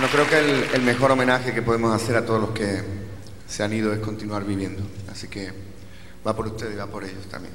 Bueno, creo que el mejor homenaje que podemos hacer a todos los que se han ido es continuar viviendo. Así que va por ustedes y va por ellos también.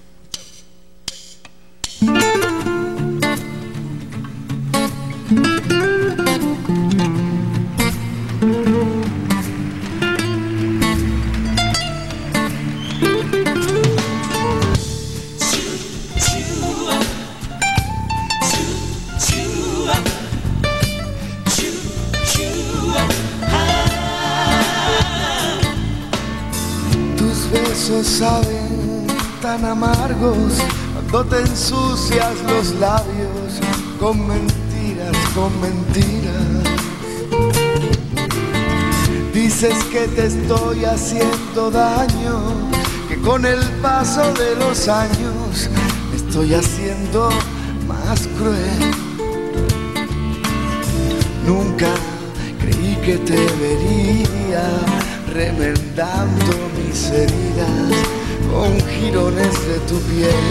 Besos saben tan amargos cuando te ensucias los labios con mentiras, con mentiras. Dices que te estoy haciendo daño, que con el paso de los años me estoy haciendo más cruel. Nunca creí que te vería remendando mis heridas con jirones de tu piel.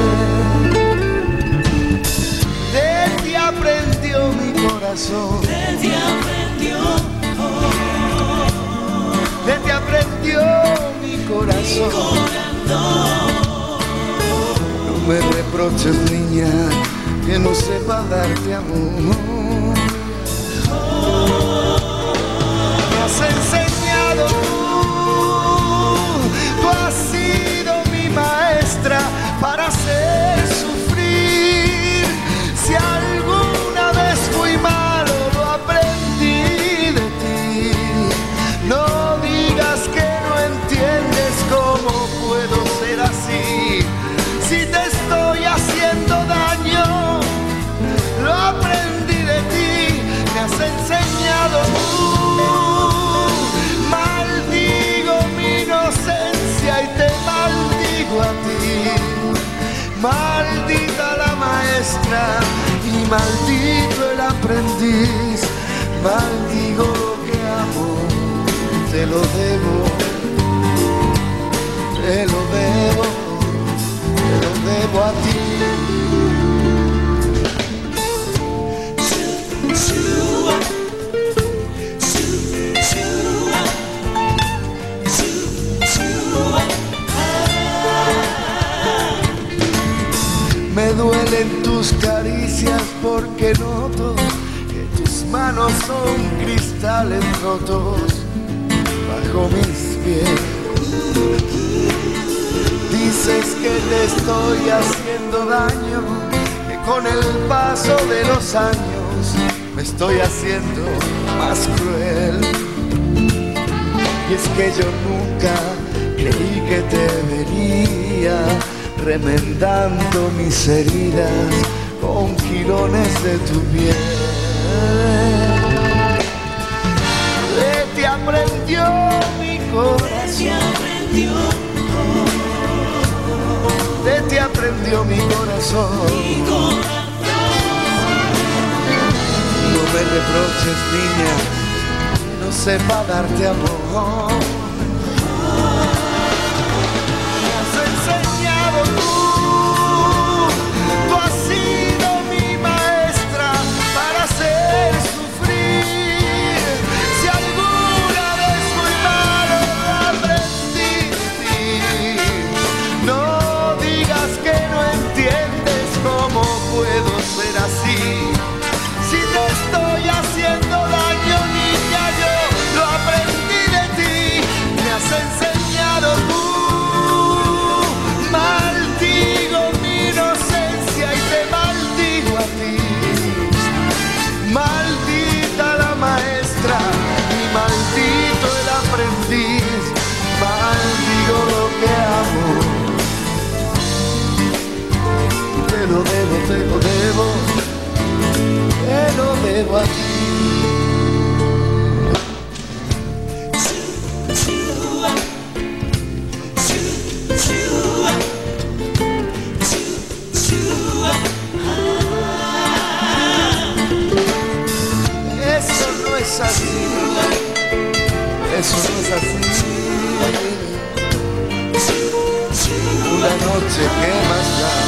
De ti aprendió mi corazón, de ti aprendió, de ti aprendió mi corazón. No me reproches, niña, que no sepa darte amor. Me has enseñado tú has sido mi maestra para hacer sufrir. Si alguna vez fui malo, lo aprendí de ti. No digas que no entiendes cómo puedo ser así. Si te estoy haciendo daño, lo aprendí de ti. Me has enseñado tú. Y te maldigo a ti, maldita la maestra y maldito el aprendiz. Maldigo lo que amo, te lo debo, te lo debo, te lo debo a ti. Me duelen tus caricias porque noto que tus manos son cristales rotos bajo mis pies. Dices que te estoy haciendo daño, que con el paso de los años me estoy haciendo más cruel. Y es que yo nunca creí que te vería remendando mis heridas con jirones de tu piel. De ti aprendió mi corazón, de ti aprendió mi corazón. No me reproches, niña, no sepa darte amor. Tú has sido mi maestra para hacer sufrir. Si alguna vez fui malo, lo aprendí de ti. No digas que no entiendes cómo puedo ser así. Si te estoy haciendo daño, niña, yo lo aprendí de ti. Me has enseñado tú. Maldigo mi inocencia y te maldigo a ti. Maldita la maestra y maldito el aprendiz. Maldigo lo que amo. Te lo debo, te lo debo, te lo debo a ti. Eso no es así, eso no es así. Una noche que más da.